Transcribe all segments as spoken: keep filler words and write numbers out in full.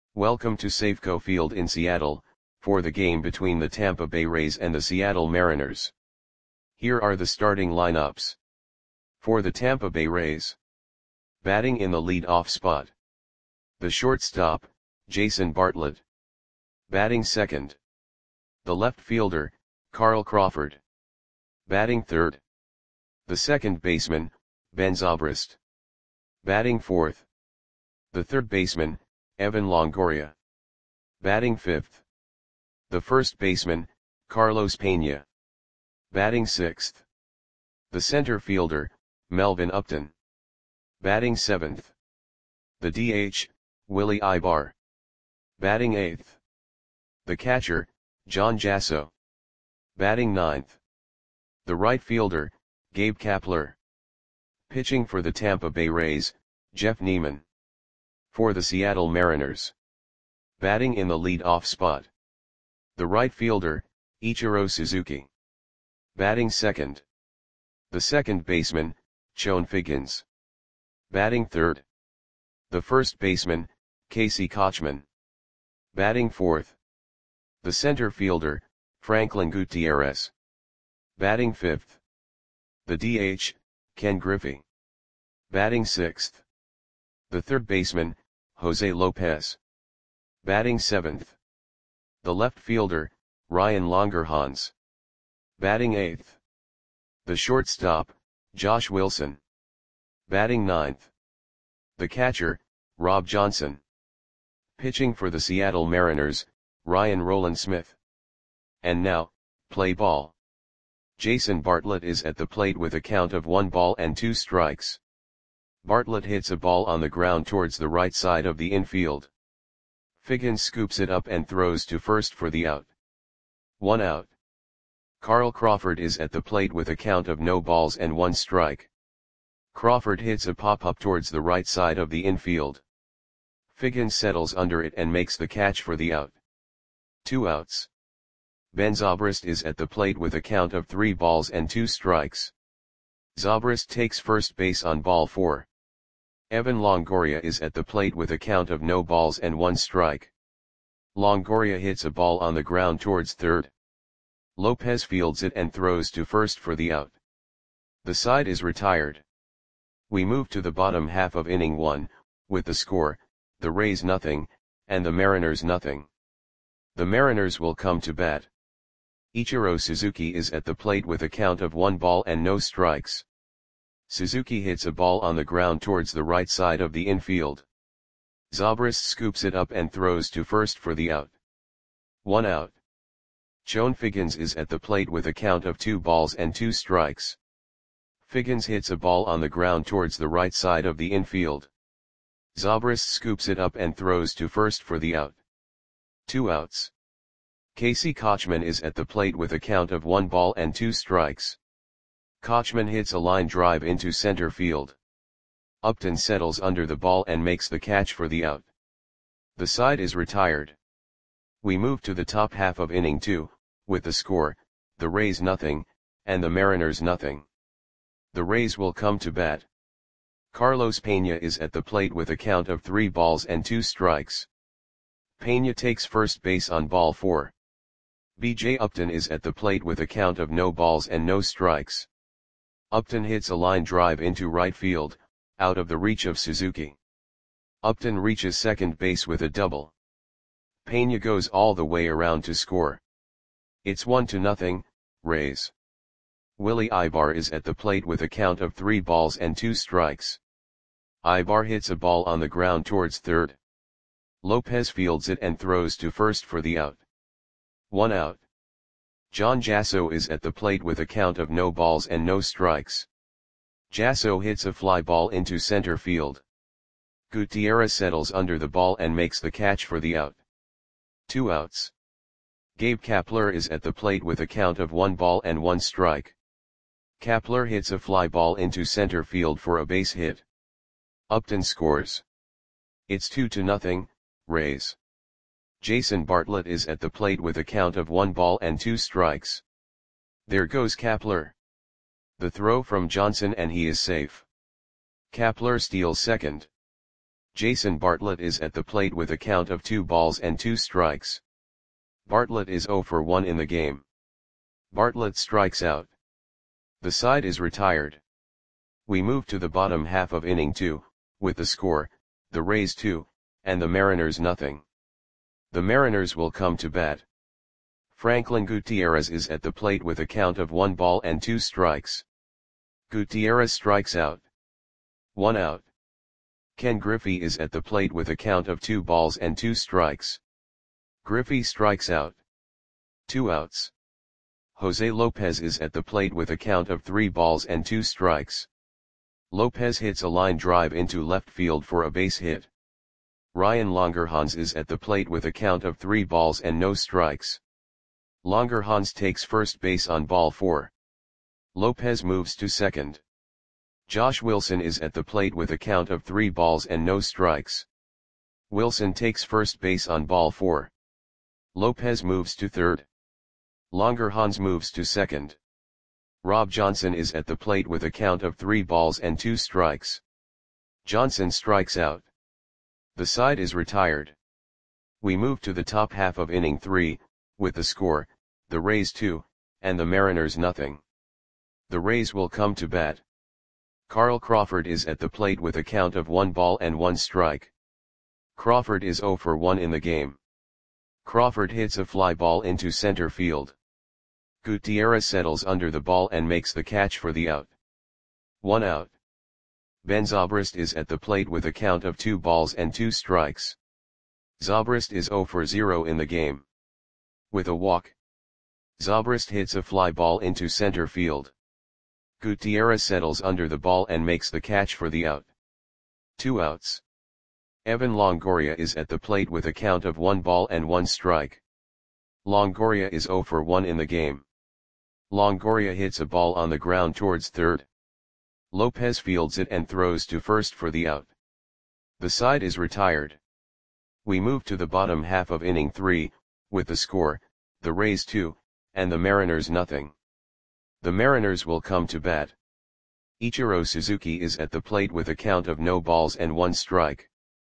Welcome to Safeco Field in Seattle, for the game between the Tampa Bay Rays and the Seattle Mariners. Here are the starting lineups. For the Tampa Bay Rays. Batting in the lead-off spot. The shortstop, Jason Bartlett. Batting second. The left fielder, Carl Crawford. Batting third. The second baseman, Ben Zobrist. Batting fourth. The third baseman, Evan Longoria. Batting fifth. The first baseman, Carlos Pena. Batting sixth. The center fielder, Melvin Upton. Batting seventh. The D H, Willie Aybar. Batting eighth. The catcher, John Jasso. Batting ninth. The right fielder, Gabe Kapler. Pitching for the Tampa Bay Rays, Jeff Niemann. For the Seattle Mariners. Batting in the lead-off spot. The right fielder, Ichiro Suzuki. Batting second. The second baseman, Chone Figgins. Batting third. The first baseman, Casey Kotchman. Batting fourth. The center fielder, Franklin Gutierrez. Batting fifth. The D H, Ken Griffey. Batting sixth. The third baseman, Jose Lopez. Batting seventh. The left fielder, Ryan Longerhans. Batting eighth. The shortstop, Josh Wilson. Batting ninth. The catcher, Rob Johnson. Pitching for the Seattle Mariners, Ryan Rowland-Smith. And now, play ball. Jason Bartlett is at the plate with a count of one ball and two strikes. Bartlett hits a ball on the ground towards the right side of the infield. Figgins scoops it up and throws to first for the out. One out. Carl Crawford is at the plate with a count of no balls and one strike. Crawford hits a pop-up towards the right side of the infield. Figgins settles under it and makes the catch for the out. Two outs. Ben Zobrist is at the plate with a count of three balls and two strikes. Zobrist takes first base on ball four. Evan Longoria is at the plate with a count of no balls and one strike. Longoria hits a ball on the ground towards third. Lopez fields it and throws to first for the out. The side is retired. We move to the bottom half of inning one, with the score, the Rays nothing, and the Mariners nothing. The Mariners will come to bat. Ichiro Suzuki is at the plate with a count of one ball and no strikes. Suzuki hits a ball on the ground towards the right side of the infield. Zobrist scoops it up and throws to first for the out. One out. Chone Figgins is at the plate with a count of two balls and two strikes. Figgins hits a ball on the ground towards the right side of the infield. Zobrist scoops it up and throws to first for the out. Two outs. Casey Kotchman is at the plate with a count of one ball and two strikes. Kotchman hits a line drive into center field. Upton settles under the ball and makes the catch for the out. The side is retired. We move to the top half of inning two, with the score, the Rays nothing, and the Mariners nothing. The Rays will come to bat. Carlos Pena is at the plate with a count of three balls and two strikes. Pena takes first base on ball four. B J Upton is at the plate with a count of no balls and no strikes. Upton hits a line drive into right field, out of the reach of Suzuki. Upton reaches second base with a double. Pena goes all the way around to score. It's one to nothing, Rays. Willie Aybar is at the plate with a count of three balls and two strikes. Aybar hits a ball on the ground towards third. Lopez fields it and throws to first for the out. One out. John Jasso is at the plate with a count of no balls and no strikes. Jasso hits a fly ball into center field. Gutierrez settles under the ball and makes the catch for the out. Two outs. Gabe Kapler is at the plate with a count of one ball and one strike. Kapler hits a fly ball into center field for a base hit. Upton scores. It's two to nothing, Rays. Jason Bartlett is at the plate with a count of one ball and two strikes. There goes Kapler. The throw from Johnson and he is safe. Kapler steals second. Jason Bartlett is at the plate with a count of two balls and two strikes. Bartlett is zero for one in the game. Bartlett strikes out. The side is retired. We move to the bottom half of inning two, with the score, the Rays two, and the Mariners nothing. The Mariners will come to bat. Franklin Gutierrez is at the plate with a count of one ball and two strikes. Gutierrez strikes out. One out. Ken Griffey is at the plate with a count of two balls and two strikes. Griffey strikes out. Two outs. Jose Lopez is at the plate with a count of three balls and two strikes. Lopez hits a line drive into left field for a base hit. Ryan Longerhans is at the plate with a count of three balls and no strikes. Longerhans takes first base on ball four. Lopez moves to second. Josh Wilson is at the plate with a count of three balls and no strikes. Wilson takes first base on ball four. Lopez moves to third. Longerhans moves to second. Rob Johnson is at the plate with a count of three balls and two strikes. Johnson strikes out. The side is retired. We move to the top half of inning three, with the score, the Rays two, and the Mariners nothing. The Rays will come to bat. Carl Crawford is at the plate with a count of one ball and one strike. Crawford is zero for one in the game. Crawford hits a fly ball into center field. Gutierrez settles under the ball and makes the catch for the out. One out. Ben Zobrist is at the plate with a count of two balls and two strikes. Zobrist is zero for zero in the game. With a walk, Zobrist hits a fly ball into center field. Gutierrez settles under the ball and makes the catch for the out. Two outs. Evan Longoria is at the plate with a count of one ball and one strike. Longoria is zero for one in the game. Longoria hits a ball on the ground towards third. Lopez fields it and throws to first for the out. The side is retired. We move to the bottom half of inning three, with the score, the Rays two, and the Mariners nothing. The Mariners will come to bat. Ichiro Suzuki is at the plate with a count of no balls and one strike.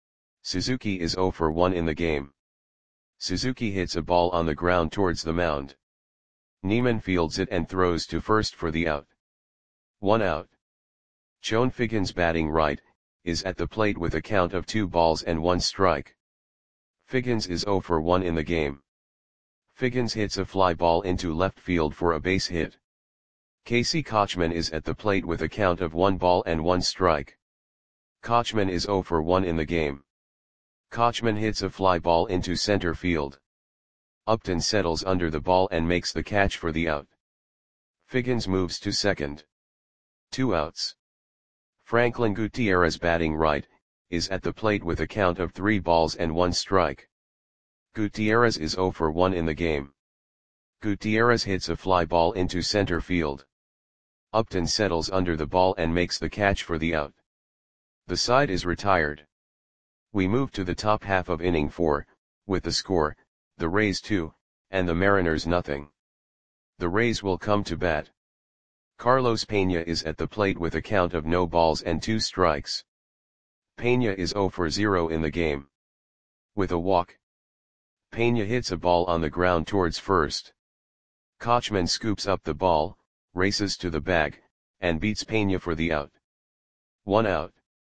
Suzuki is zero for one in the game. Suzuki hits a ball on the ground towards the mound. Neiman fields it and throws to first for the out. One out. Chone Figgins, batting right, is at the plate with a count of two balls and one strike. Figgins is zero for one in the game. Figgins hits a fly ball into left field for a base hit. Casey Kochman is at the plate with a count of one ball and one strike. Kochman is zero for one in the game. Kochman hits a fly ball into center field. Upton settles under the ball and makes the catch for the out. Figgins moves to second. Two outs. Franklin Gutierrez, batting right, is at the plate with a count of three balls and one strike. Gutierrez is zero for one in the game. Gutierrez hits a fly ball into center field. Upton settles under the ball and makes the catch for the out. The side is retired. We move to the top half of inning four, with the score, the Rays two, and the Mariners nothing. The Rays will come to bat. Carlos Pena is at the plate with a count of no balls and two strikes. Pena is zero for zero in the game. With a walk, Pena hits a ball on the ground towards first. Kochman scoops up the ball, races to the bag, and beats Pena for the out. One out.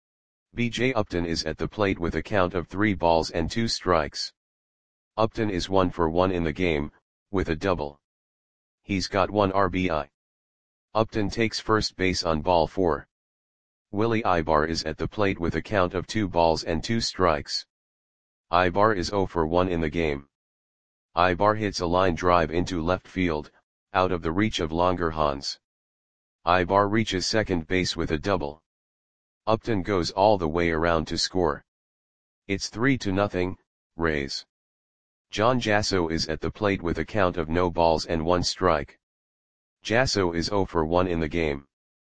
B J Upton is at the plate with a count of three balls and two strikes. Upton is one for one in the game, with a double. He's got one R B I. Upton takes first base on ball four. Willie Ibar is at the plate with a count of two balls and two strikes. Ibar is zero for one in the game. Ibar hits a line drive into left field, out of the reach of Longerhans. Ibar reaches second base with a double. Upton goes all the way around to score. It's three to nothing, Rays. John Jasso is at the plate with a count of no balls and one strike. Jasso is zero for one in the game.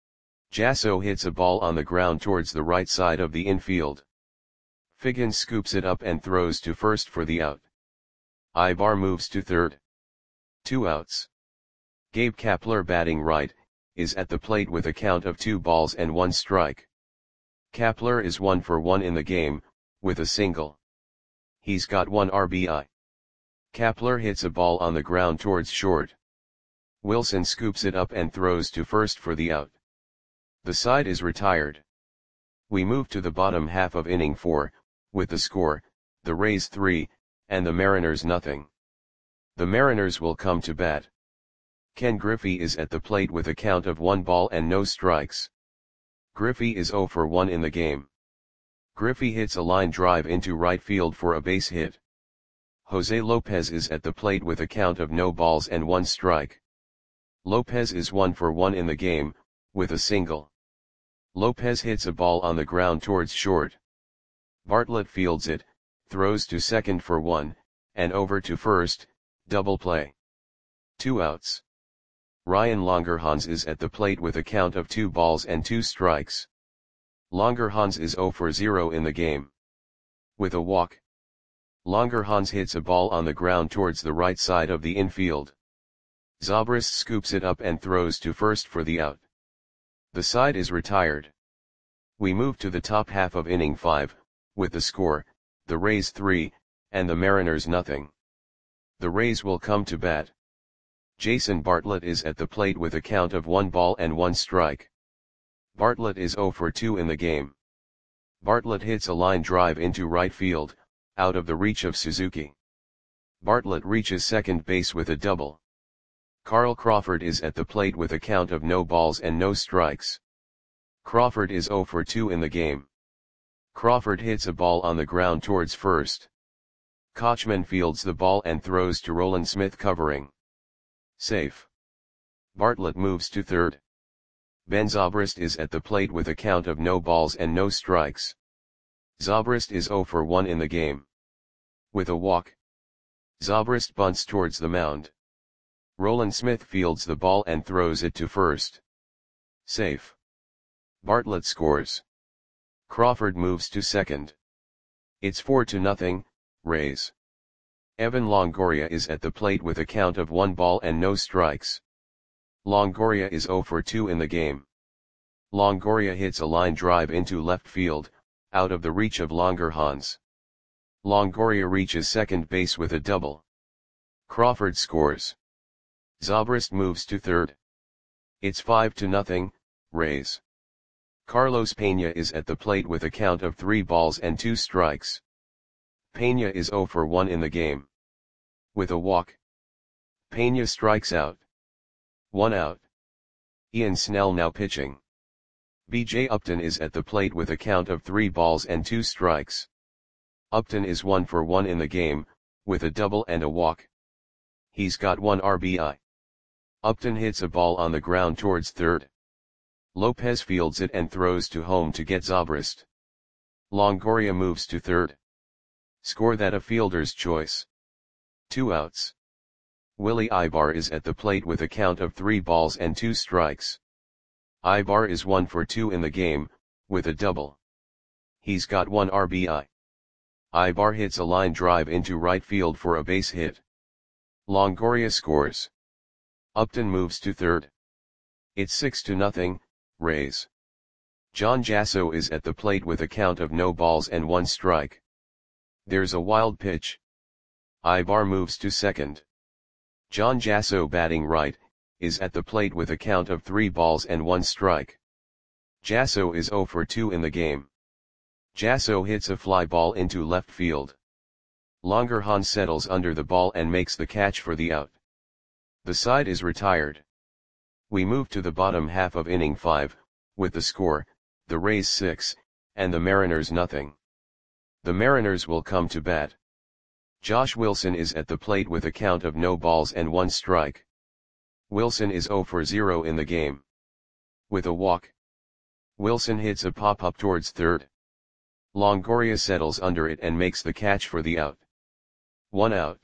Jasso hits a ball on the ground towards the right side of the infield. Figgins scoops it up and throws to first for the out. Ibar moves to third. Two outs. Gabe Kapler, batting right, is at the plate with a count of two balls and one strike. Kapler is one for one in the game, with a single. He's got one R B I. Kapler hits a ball on the ground towards short. Wilson scoops it up and throws to first for the out. The side is retired. We move to the bottom half of inning four, with the score, the Rays three, and the Mariners nothing. The Mariners will come to bat. Ken Griffey is at the plate with a count of one ball and no strikes. Griffey is zero for one in the game. Griffey hits a line drive into right field for a base hit. Jose Lopez is at the plate with a count of no balls and one strike. Lopez is one for one in the game, with a single. Lopez hits a ball on the ground towards short. Bartlett fields it, throws to second for one, and over to first, double play. Two outs. Ryan Longerhans is at the plate with a count of two balls and two strikes. Longerhans is zero for zero in the game. With a walk. Longerhans hits a ball on the ground towards the right side of the infield. Zobrist scoops it up and throws to first for the out. The side is retired. We move to the top half of inning five, with the score, the Rays three, and the Mariners nothing. The Rays will come to bat. Jason Bartlett is at the plate with a count of one ball and one strike. Bartlett is zero for two in the game. Bartlett hits a line drive into right field, out of the reach of Suzuki. Bartlett reaches second base with a double. Carl Crawford is at the plate with a count of no balls and no strikes. Crawford is zero for two in the game. Crawford hits a ball on the ground towards first. Kochman fields the ball and throws to Roland Smith covering. Safe. Bartlett moves to third. Ben Zobrist is at the plate with a count of no balls and no strikes. Zobrist is zero for one in the game. With a walk. Zobrist bunts towards the mound. Roland Smith fields the ball and throws it to first. Safe. Bartlett scores. Crawford moves to second. It's four to nothing, Rays. Evan Longoria is at the plate with a count of one ball and no strikes. Longoria is zero for two in the game. Longoria hits a line drive into left field, out of the reach of Longerhans. Longoria reaches second base with a double. Crawford scores. Zobrist moves to third. It's five to nothing, Rays. Carlos Pena is at the plate with a count of three balls and two strikes. Pena is zero for one in the game. With a walk. Pena strikes out. One out. Ian Snell now pitching. B J Upton is at the plate with a count of three balls and two strikes. Upton is one for one in the game, with a double and a walk. He's got one R B I. Upton hits a ball on the ground towards third. Lopez fields it and throws to home to get Zobrist. Longoria moves to third. Score that a fielder's choice. Two outs. Willie Ibar is at the plate with a count of three balls and two strikes. Ibar is one for two in the game, with a double. He's got one R B I. Ibar hits a line drive into right field for a base hit. Longoria scores. Upton moves to third. It's six to nothing, Rays. John Jasso is at the plate with a count of no balls and one strike. There's a wild pitch. Ibar moves to second. John Jasso, batting right, is at the plate with a count of three balls and one strike. Jasso is zero for two in the game. Jasso hits a fly ball into left field. Longerhans settles under the ball and makes the catch for the out. The side is retired. We move to the bottom half of inning five, with the score, the Rays six, and the Mariners nothing. The Mariners will come to bat. Josh Wilson is at the plate with a count of no balls and one strike. Wilson is zero for zero in the game. With a walk. Wilson hits a pop-up towards third. Longoria settles under it and makes the catch for the out. One out.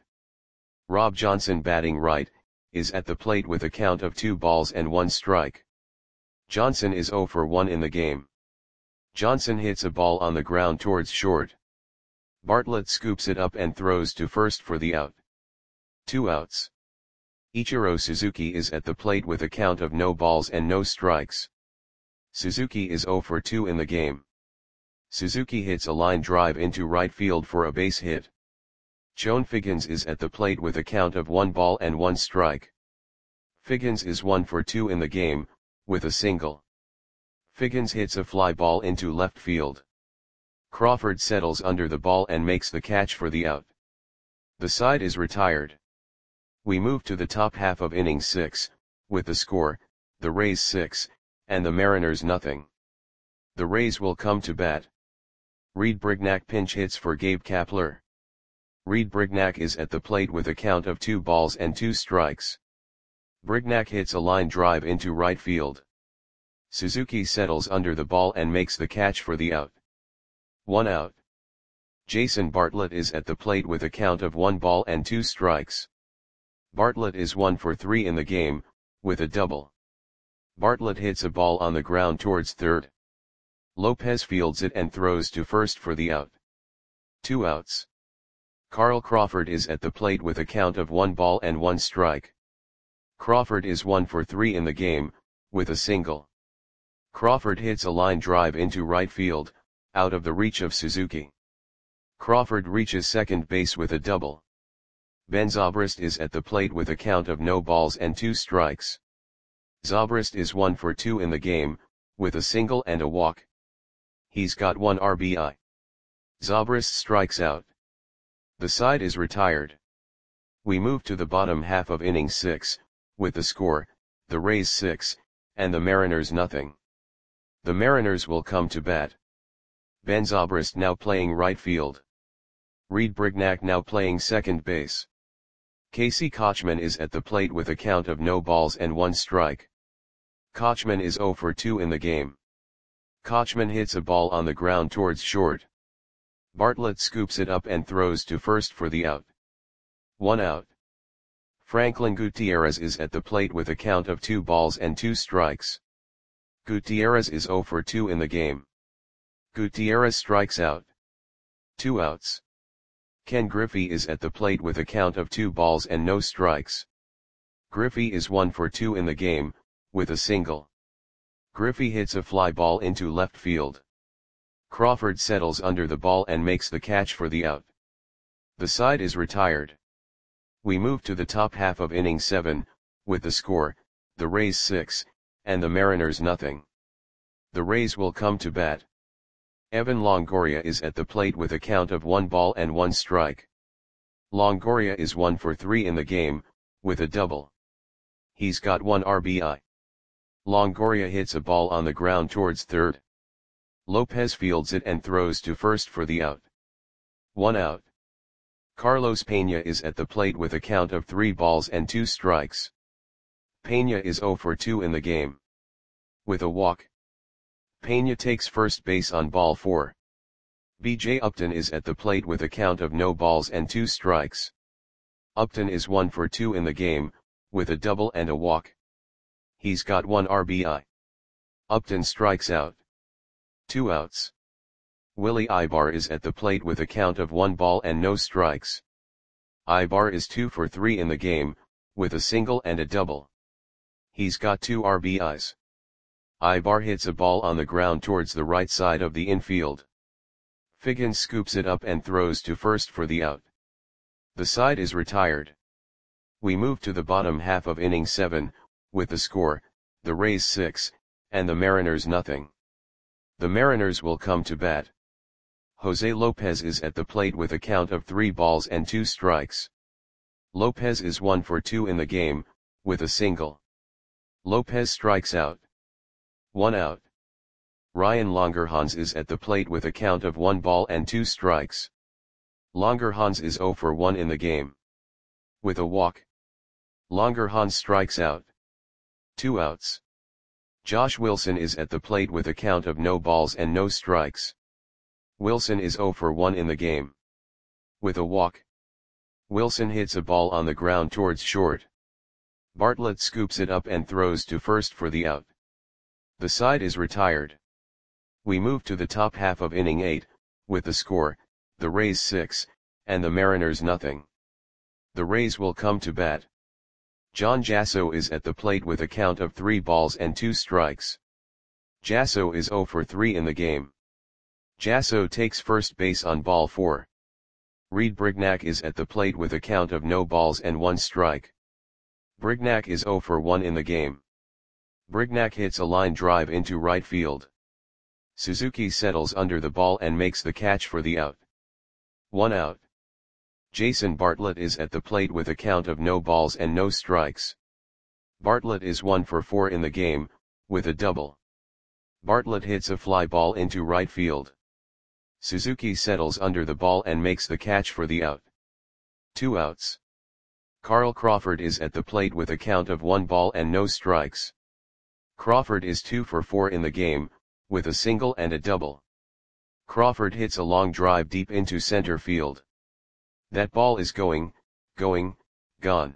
Rob Johnson, batting right, is at the plate with a count of two balls and one strike. Johnson is zero for one in the game. Johnson hits a ball on the ground towards short. Bartlett scoops it up and throws to first for the out. Two outs. Ichiro Suzuki is at the plate with a count of no balls and no strikes. Suzuki is zero for two in the game. Suzuki hits a line drive into right field for a base hit. Chone Figgins is at the plate with a count of one ball and one strike. Figgins is one for two in the game, with a single. Figgins hits a fly ball into left field. Crawford settles under the ball and makes the catch for the out. The side is retired. We move to the top half of inning six, with the score, the Rays six, and the Mariners nothing. The Rays will come to bat. Reed Brignac pinch hits for Gabe Kapler. Reed Brignac is at the plate with a count of two balls and two strikes. Brignac hits a line drive into right field. Suzuki settles under the ball and makes the catch for the out. One out. Jason Bartlett is at the plate with a count of one ball and two strikes. Bartlett is one for three in the game, with a double. Bartlett hits a ball on the ground towards third. Lopez fields it and throws to first for the out. Two outs. Carl Crawford is at the plate with a count of one ball and one strike. Crawford is one for three in the game, with a single. Crawford hits a line drive into right field, out of the reach of Suzuki. Crawford reaches second base with a double. Ben Zobrist is at the plate with a count of no balls and two strikes. Zobrist is one for two in the game, with a single and a walk. He's got one R B I. Zobrist strikes out. The side is retired. We move to the bottom half of inning six, with the score, the Rays six, and the Mariners nothing. The Mariners will come to bat. Ben Zobrist now playing right field. Reed Brignac now playing second base. Casey Kochman is at the plate with a count of no balls and one strike. Kochman is zero for two in the game. Kochman hits a ball on the ground towards short. Bartlett scoops it up and throws to first for the out. One out. Franklin Gutierrez is at the plate with a count of two balls and two strikes. Gutierrez is zero for two in the game. Gutierrez strikes out. Two outs. Ken Griffey is at the plate with a count of two balls and no strikes. Griffey is one for two in the game, with a single. Griffey hits a fly ball into left field. Crawford settles under the ball and makes the catch for the out. The side is retired. We move to the top half of inning seven, with the score, the Rays six, and the Mariners nothing. The Rays will come to bat. Evan Longoria is at the plate with a count of one ball and one strike. Longoria is one for three in the game, with a double. He's got one R B I. Longoria hits a ball on the ground towards third. Lopez fields it and throws to first for the out. One out. Carlos Pena is at the plate with a count of three balls and two strikes. Pena is zero for two in the game. With a walk. Pena takes first base on ball four. B J Upton is at the plate with a count of no balls and two strikes. Upton is one for two in the game, with a double and a walk. He's got one R B I. Upton strikes out. Two outs. Willie Ibar is at the plate with a count of one ball and no strikes. Ibar is two for three in the game, with a single and a double. He's got two R B Is. Ibar hits a ball on the ground towards the right side of the infield. Figgins scoops it up and throws to first for the out. The side is retired. We move to the bottom half of inning seven, with the score, the Rays six, and the Mariners nothing. The Mariners will come to bat. Jose Lopez is at the plate with a count of three balls and two strikes. Lopez is one for two in the game, with a single. Lopez strikes out. One out. Ryan Longerhans is at the plate with a count of one ball and two strikes. Longerhans is zero for one in the game. With a walk. Longerhans strikes out. Two outs. Josh Wilson is at the plate with a count of no balls and no strikes. Wilson is zero for one in the game. With a walk. Wilson hits a ball on the ground towards short. Bartlett scoops it up and throws to first for the out. The side is retired. We move to the top half of inning eight, with the score, the Rays six, and the Mariners nothing. The Rays will come to bat. John Jasso is at the plate with a count of three balls and two strikes. Jasso is zero for three in the game. Jasso takes first base on ball four. Reed Brignac is at the plate with a count of no balls and one strike. Brignac is zero for one in the game. Brignac hits a line drive into right field. Suzuki settles under the ball and makes the catch for the out. One out. Jason Bartlett is at the plate with a count of no balls and no strikes. Bartlett is one for four in the game, with a double. Bartlett hits a fly ball into right field. Suzuki settles under the ball and makes the catch for the out. Two outs. Carl Crawford is at the plate with a count of one ball and no strikes. Crawford is two for four in the game, with a single and a double. Crawford hits a long drive deep into center field. That ball is going, going, gone.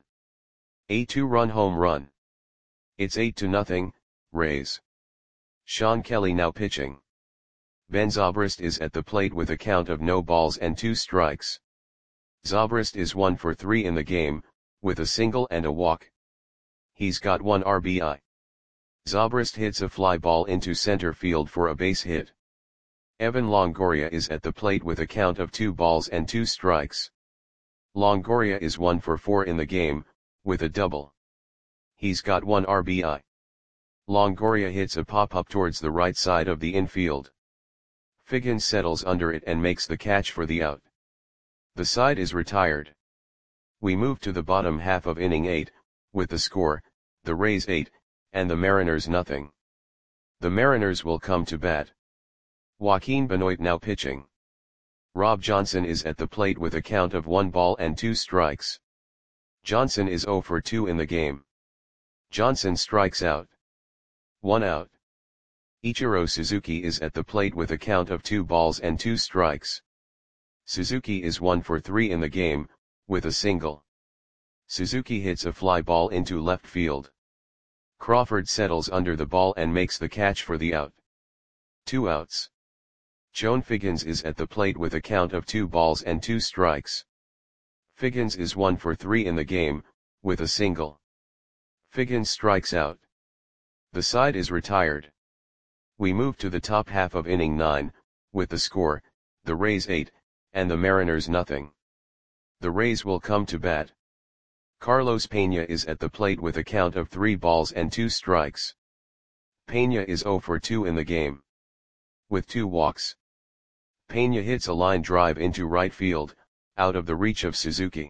A two-run home run. It's eight to nothing, Rays. Sean Kelly now pitching. Ben Zobrist is at the plate with a count of no balls and two strikes. Zobrist is one for three in the game, with a single and a walk. He's got one R B I. Zobrist hits a fly ball into center field for a base hit. Evan Longoria is at the plate with a count of two balls and two strikes. Longoria is one for four in the game, with a double. He's got one R B I. Longoria hits a pop-up towards the right side of the infield. Figgins settles under it and makes the catch for the out. The side is retired. We move to the bottom half of inning eight, with the score, the Rays eight, and the Mariners nothing. The Mariners will come to bat. Joaquin Benoit now pitching. Rob Johnson is at the plate with a count of one ball and two strikes. Johnson is zero for two in the game. Johnson strikes out. One out. Ichiro Suzuki is at the plate with a count of two balls and two strikes. Suzuki is one for three in the game, with a single. Suzuki hits a fly ball into left field. Crawford settles under the ball and makes the catch for the out. Two outs. Joan Figgins is at the plate with a count of two balls and two strikes. Figgins is one for three in the game, with a single. Figgins strikes out. The side is retired. We move to the top half of inning nine, with the score, the Rays eight, and the Mariners nothing. The Rays will come to bat. Carlos Peña is at the plate with a count of three balls and two strikes. Peña is zero for two in the game. With two walks. Peña hits a line drive into right field, out of the reach of Suzuki.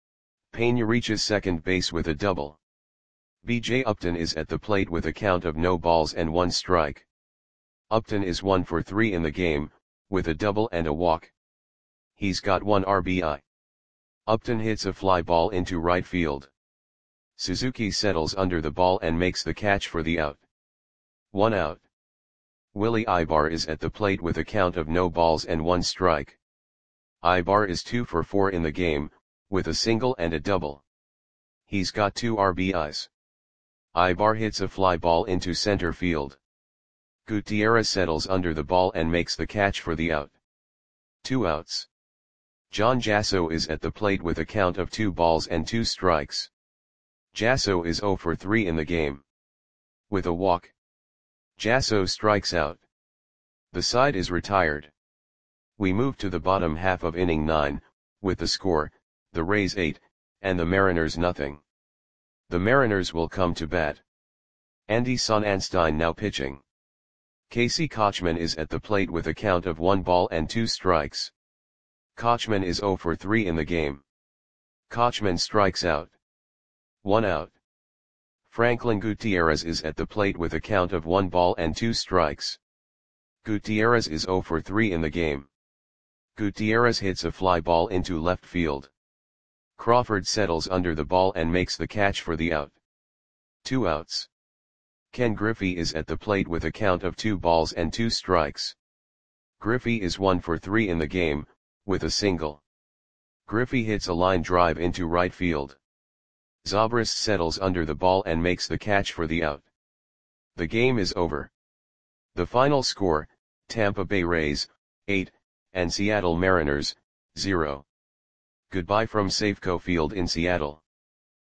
Peña reaches second base with a double. B J Upton is at the plate with a count of no balls and one strike. Upton is one for three in the game, with a double and a walk. He's got one R B I. Upton hits a fly ball into right field. Suzuki settles under the ball and makes the catch for the out. One out. Willie Ibar is at the plate with a count of no balls and one strike. Ibar is two for four in the game, with a single and a double. He's got two R B Is. Ibar hits a fly ball into center field. Gutierrez settles under the ball and makes the catch for the out. Two outs. John Jasso is at the plate with a count of two balls and two strikes. Jasso is zero for three in the game. With a walk. Jasso strikes out. The side is retired. We move to the bottom half of inning nine, with the score, the Rays eight, and the Mariners nothing. The Mariners will come to bat. Andy Sonnanstine now pitching. Casey Kotchman is at the plate with a count of one ball and two strikes. Kotchman is zero for three in the game. Kotchman strikes out. One out. Franklin Gutierrez is at the plate with a count of one ball and two strikes. Gutierrez is zero for three in the game. Gutierrez hits a fly ball into left field. Crawford settles under the ball and makes the catch for the out. Two outs. Ken Griffey is at the plate with a count of two balls and two strikes. Griffey is one for three in the game, with a single. Griffey hits a line drive into right field. Zobrist settles under the ball and makes the catch for the out. The game is over. The final score, Tampa Bay Rays, eight, and Seattle Mariners, zero. Goodbye from Safeco Field in Seattle.